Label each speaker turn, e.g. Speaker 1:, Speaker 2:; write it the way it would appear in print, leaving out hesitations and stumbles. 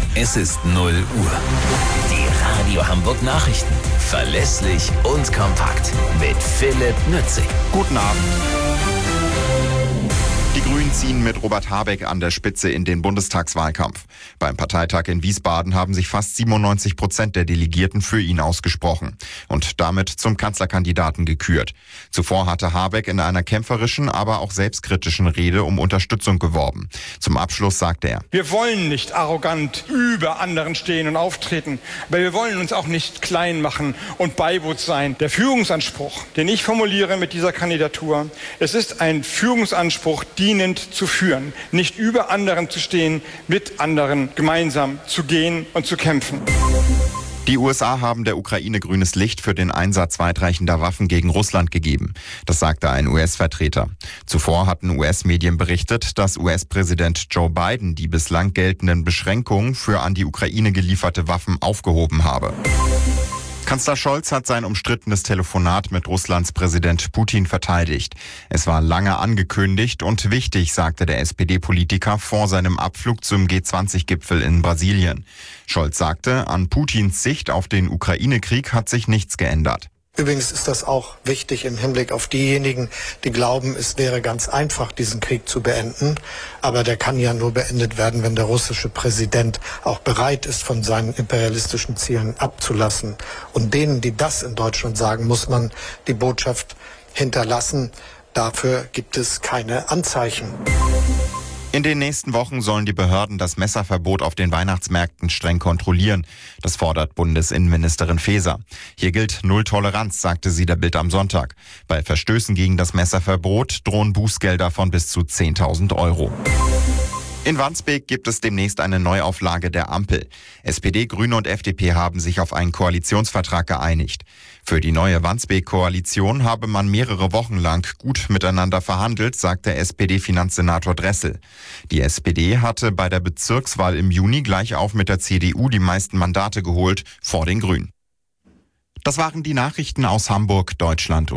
Speaker 1: Es ist 0 Uhr. Die Radio Hamburg Nachrichten. Verlässlich und kompakt. Mit Philipp Nützig.
Speaker 2: Guten Abend. Die Grünen ziehen mit Robert Habeck an der Spitze in den Bundestagswahlkampf. Beim Parteitag in Wiesbaden haben sich fast 97% der Delegierten für ihn ausgesprochen und damit zum Kanzlerkandidaten gekürt. Zuvor hatte Habeck in einer kämpferischen, aber auch selbstkritischen Rede um Unterstützung geworben. Zum Abschluss sagte er:
Speaker 3: Wir wollen nicht arrogant über anderen stehen und auftreten, aber wir wollen uns auch nicht klein machen und Beiboot sein. Der Führungsanspruch, den ich formuliere mit dieser Kandidatur, es ist ein Führungsanspruch, dienend zu führen, nicht über anderen zu stehen, mit anderen gemeinsam zu gehen und zu kämpfen.
Speaker 2: Die USA haben der Ukraine grünes Licht für den Einsatz weitreichender Waffen gegen Russland gegeben. Das sagte ein US-Vertreter. Zuvor hatten US-Medien berichtet, dass US-Präsident Joe Biden die bislang geltenden Beschränkungen für an die Ukraine gelieferte Waffen aufgehoben habe. Kanzler Scholz hat sein umstrittenes Telefonat mit Russlands Präsident Putin verteidigt. Es war lange angekündigt und wichtig, sagte der SPD-Politiker vor seinem Abflug zum G20-Gipfel in Brasilien. Scholz sagte, an Putins Sicht auf den Ukraine-Krieg hat sich nichts geändert.
Speaker 4: Übrigens ist das auch wichtig im Hinblick auf diejenigen, die glauben, es wäre ganz einfach, diesen Krieg zu beenden. Aber der kann ja nur beendet werden, wenn der russische Präsident auch bereit ist, von seinen imperialistischen Zielen abzulassen. Und denen, die das in Deutschland sagen, muss man die Botschaft hinterlassen. Dafür gibt es keine Anzeichen.
Speaker 2: In den nächsten Wochen sollen die Behörden das Messerverbot auf den Weihnachtsmärkten streng kontrollieren. Das fordert Bundesinnenministerin Faeser. Hier gilt Null Toleranz, sagte sie der Bild am Sonntag. Bei Verstößen gegen das Messerverbot drohen Bußgelder von bis zu 10.000 Euro. In Wandsbek gibt es demnächst eine Neuauflage der Ampel. SPD, Grüne und FDP haben sich auf einen Koalitionsvertrag geeinigt. Für die neue Wandsbek-Koalition habe man mehrere Wochen lang gut miteinander verhandelt, sagte SPD-Finanzsenator Dressel. Die SPD hatte bei der Bezirkswahl im Juni gleich auf mit der CDU die meisten Mandate geholt, vor den Grünen. Das waren die Nachrichten aus Hamburg, Deutschland und